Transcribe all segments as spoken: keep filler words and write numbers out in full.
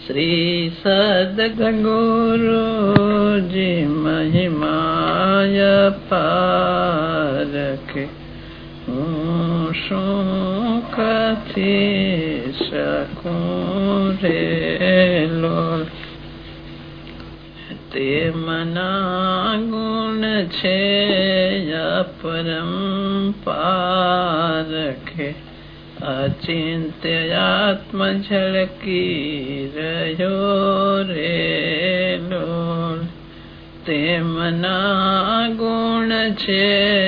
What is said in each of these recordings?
શ્રી સદગુરુજી મહિમાય પારખે, હું શું કથી શકું રે લોલ. તે મના ગુણ છે પરંપારખે, અચિંત્ય આત્મ ઝળકી રહ્યો રે લોલ. તે મના ગુણ છે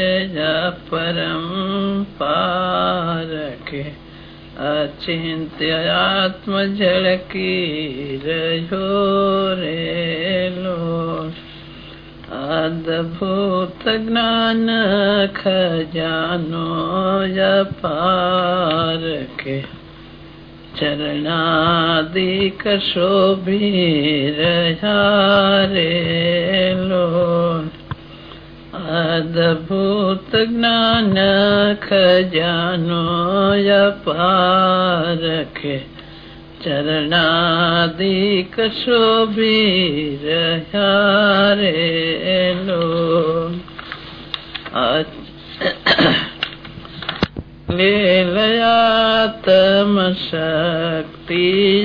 પરંપારખે, અચિંત્ય આત્મ ઝળકી રહ્યો રે લોલ. અદ્ભુત જ્ઞાન ખજાનો પારખે, ચરણાદિક શોભી રહ્યા રે લોલ. અદ્ભુત જ્ઞાન ખજાનો પારખે, ચરણાદિક શોભી રહ્યા રે લોલ. લીલયાતમ શક્તિ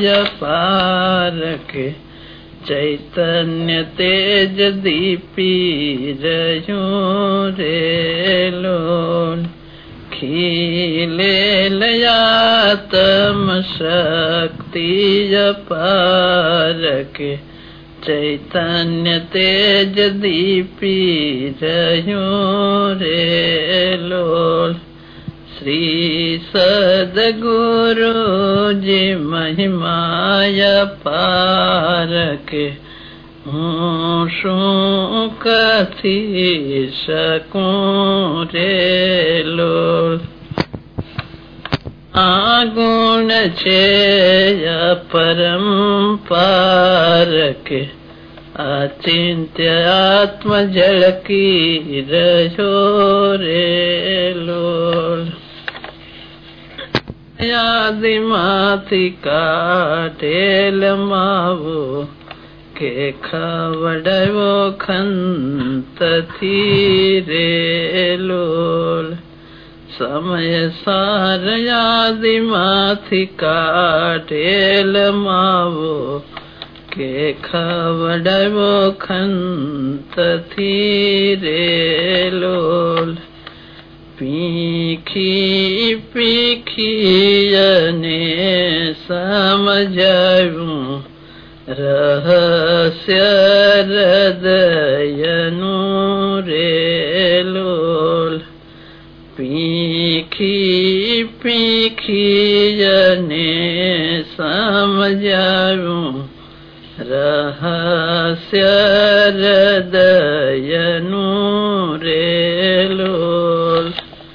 પારખે, ચૈતન્ય તેજ દીપી રહ્યું રે લોલ. ખીલેલયાતમ શક્તિ પારખે, ચૈતન્ય તેજ દીપી રહ્યું રે લોલ. શ્રી સદગુરુજી મહિમાય પારખે, હું શું કથી શકું રે લોલ. આ ગુણ છે પરંપારખે, અચિંત્ય આત્મ ઝળકી રહ્યો રે લોલ. યાદીમાંથી કાઢેલ માવો, કે ખવડાવ્યો ખંતથી રે લોલ. સમય સાર યાદીમાંથી કાઢેલ માવો, કે ખવડાવ્યો ખંતથી રે લોલ. પીખી પીખી અને સમજાવ્યું રહસ્ય હૃદયનું રે લોલ. પીખી પીખી અને સમજાવ્યું રહસ્ય હૃદયનું રે લોલ.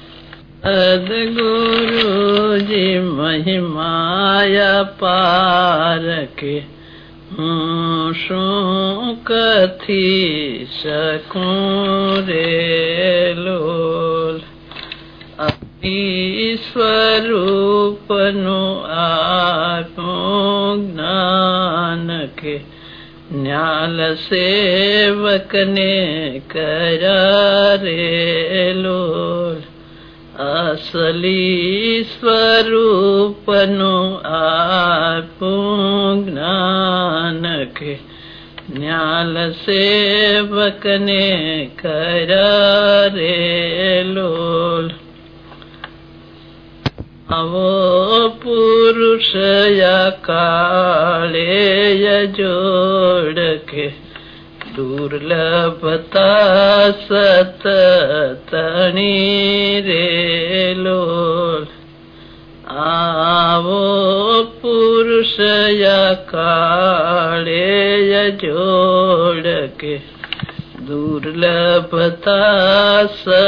સદ્ગુરુજી મહિમાય પારખે, હું શું કથી શકું રે લોલ. સ્વરૂપનું આત્મું જ્ઞાન કે, ન્યાલ સેવકને કર્યા રે લોલ. અસલી સ્વરૂપનું આત્મું જ્ઞાન કે, ન્યાલ સેવકને કર્યા રે લોલ. આવો પુરુષયા કાળેય જોડકે, દુર્લભતા સતતણી રે લોલ. આવો પુરુષયા કાળેય જોડકે, દુર્લભતા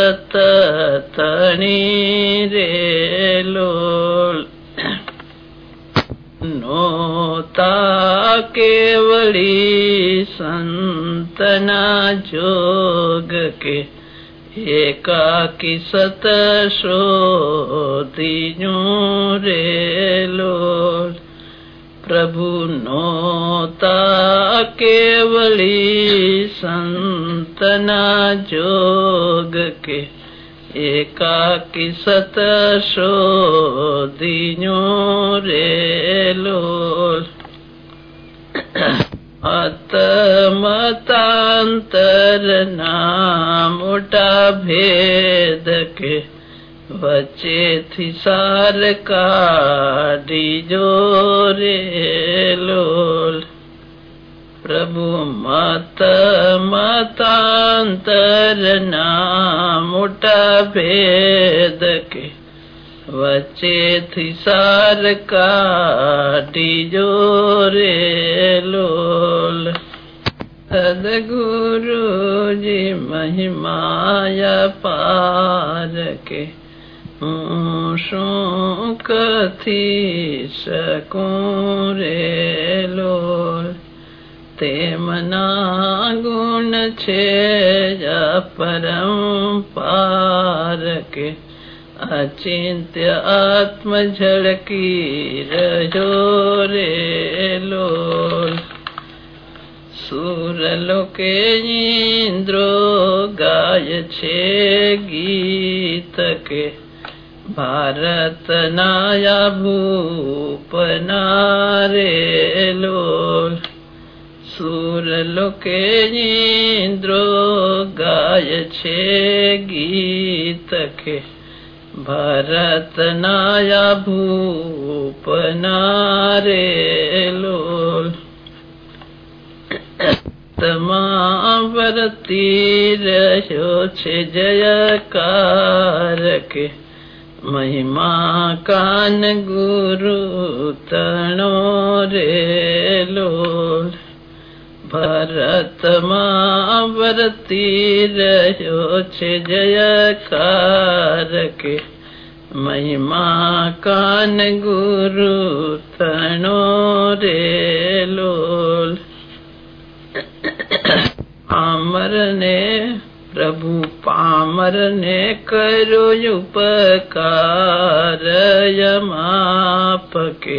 સતતણી રે લોલ. નોતા કેવળી સંતના જોગ કે, એકાકી સત શોધિયું રે લોલ. પ્રભુનો તા કેવલી સંતના જોગ કે એકાકી સત શોધીનો રે લોલ મતાંતર ના મોટા ભેદ કે વચ્ચેથી સાર કાઢી જો રે લોલ પ્રભુ મત મતાંતર ના મોટા ભેદ કે વચ્ચેથી સાર કાઢી જો રે લોલ સદગુરુજી મહિમાયા પાર કે હું શું કથી શકું રે લોલ તેમના ગુણ છે પરંપાર કે અચિંત્ય આત્મ ઝળકી રહ્યો રે લોલ સુરલોકે ઇન્દ્રો ગાય છે ગીત કે ભારતના ભૂપના રે લોલ સુરલોકે ઇન્દ્રો ગાય છે ગીત કે ભારતના ભૂપના રે લોલ તમાવરતી રહ્યો છે જયકાર કે મહિમા કાન ગુરુ તણો રે લોલ ભરતમાં વર્તી રહ્યો છે જયકાર કે મહિમા કાન ગુરુ તણો રે લોલ પામરને પ્રભુ પામરને કર્યો ઉપકાર યમાપ કે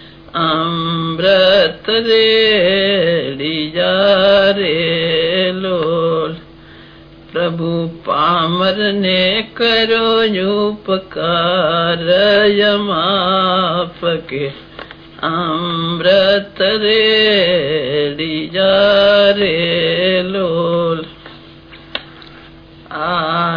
અમૃત રેડી જા રે લોલ પ્રભુ પામરને કર્યો ઉપકાર યમાપ કે અમૃત રેડી જા રે લોલ આ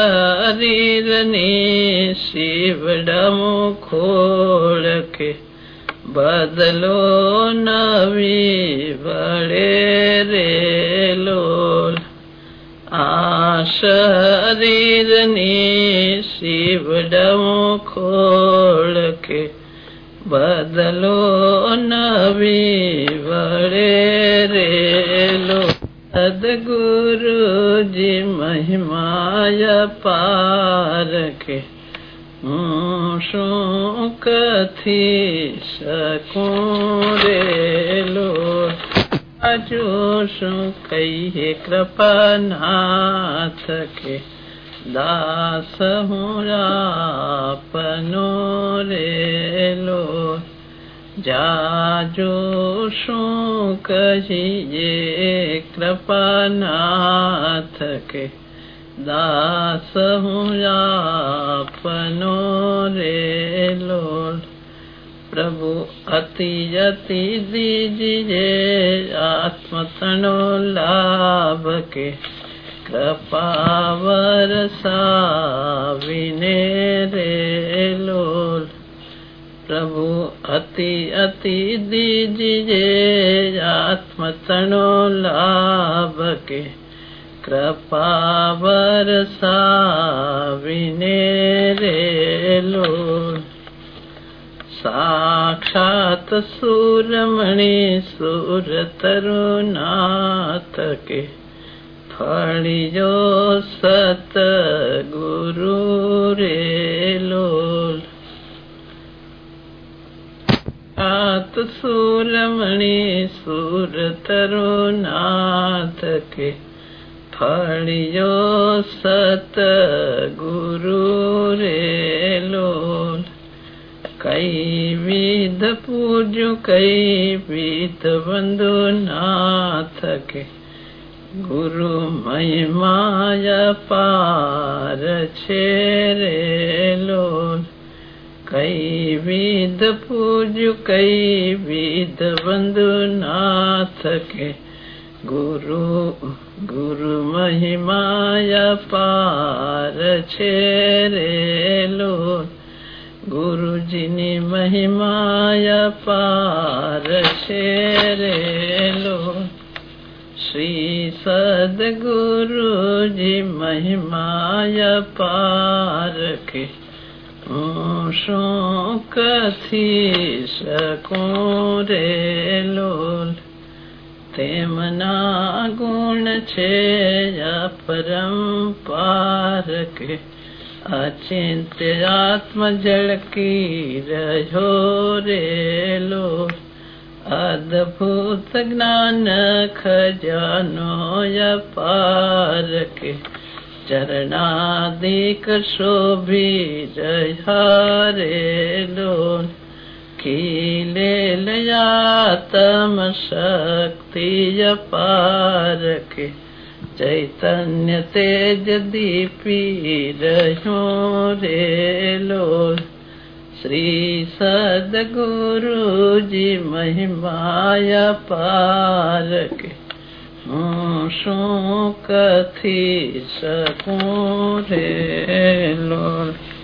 શરીરની શિવડમો ખોળ કે બદલો નવી વળે રે લોલ આ શરીરની શિવડમો ખોળ કે બદલો નવી વળે રે લોલ સદગુરુજી મહિમાયા પાર કે હું શું કથી શકું રે લોલ આજુ શું કહીએ કૃપાનાથ કે દાસ હું આપનો રે લોલ જાજો શું કહીએ કૃપાનાથ કે દાસ હું આપનો રે લોલ પ્રભુ અતિ અતિ દીજીએ આત્મતનો લાભ કે કૃપા વરસાવીને રે લોલ પ્રભુ અતિ અતિ દીજીએ આત્મતનો લાભ કે કૃપા વરસાવીને રે લોલ સાક્ષાત સુરમણી સુર તરુનાથ કે ફળિયો સત ગુરુ રે લોલ આત સુરમણી સુર તરુનાથ કે ફળિયો સત ગુરુ રે લોલ કઈ વિધ પૂજ્યું કઈ વિધ વંદુ નાથ કે ગુરુ મહિમાય પાર છે રે લોલ. કઈ વિધ પૂજ્યું કઈ વિધ વંદુ નાથ કે ગુરુ ગુરુ મહિમાય પાર છે રે લોલ. ગુરુજીની મહિમાય પાર છે રે લોલ. શ્રી સદગુરુજી મહિમાય પાર કે હું શું કથી શકું રે લોલ. તેમના ગુણ છે અપરંપાર કે અચિંત્ય આત્મ ઝળકી રહ્યો રે લોલ. અદ્ભુત જ્ઞાન ખજાનો અપાર કે ચરણાદિક શોભી રહ્યા રે લોલ. ખીલે લયાતમ શક્તિ અપાર કે ચૈતન્ય તેજ દીપી રહ્યું રે લોલ. શ્રી સદગુરુજી મહિમાય પાર કે હું શું કથી શકું રે લોલ.